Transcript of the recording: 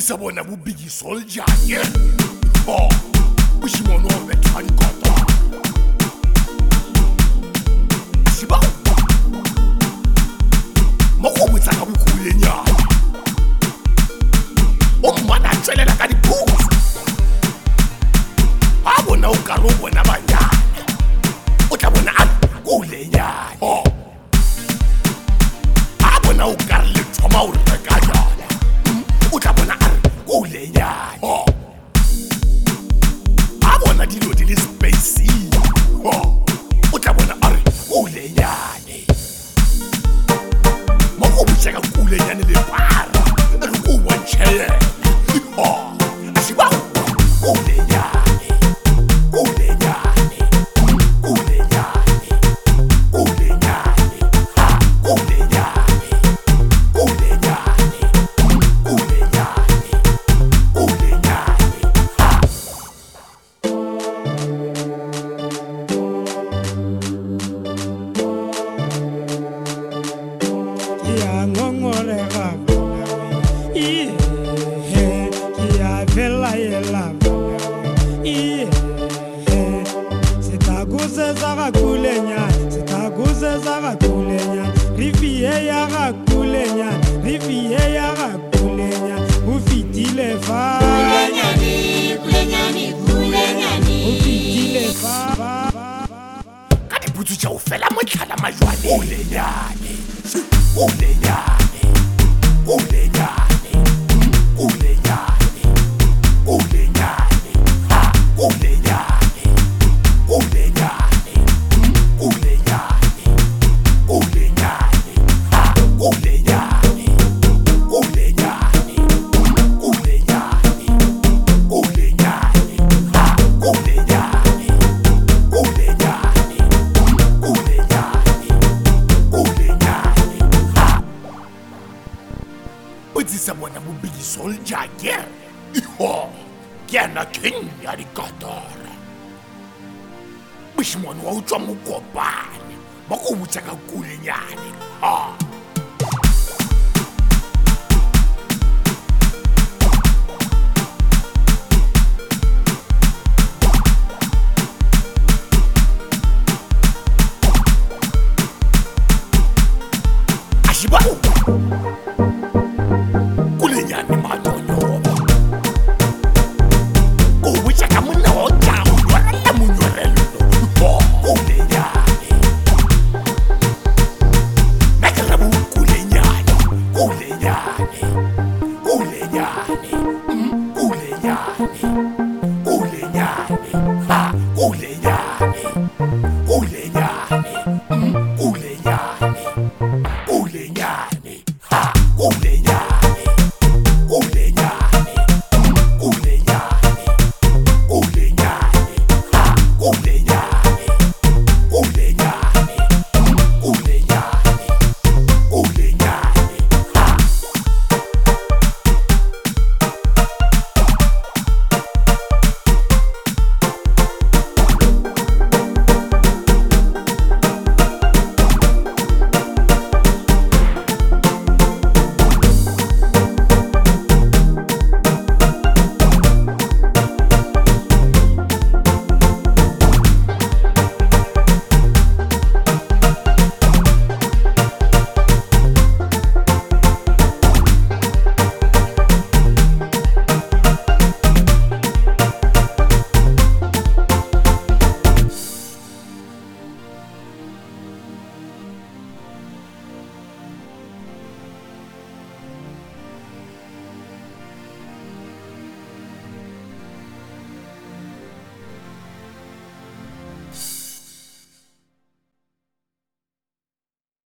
Budzisa bona bubigi soldier yeah. Oh, bushimono veteran kota. Asiba. Moko butsa ka bukule nyana. O mwana tselela ka dipuso. A bona o ka ro bona banyana. O tla bona a kule nyana. Oh. A bona o ka le thoma o re ka nyana. O tla bona a kule nyana. Oh. A bona dilo di le space. Oh. O tla bona a re kule nyana. Moko butsa ka kule nyana le para. Re go wanchele. Oh. Asiba. Kule nyana. Budzisa bona bubigi soldier yeah. Oh, kena king ya di katara. Bushimono wa utswa mokopane. Moko butsa ka kule nyane. Ah. Asiba.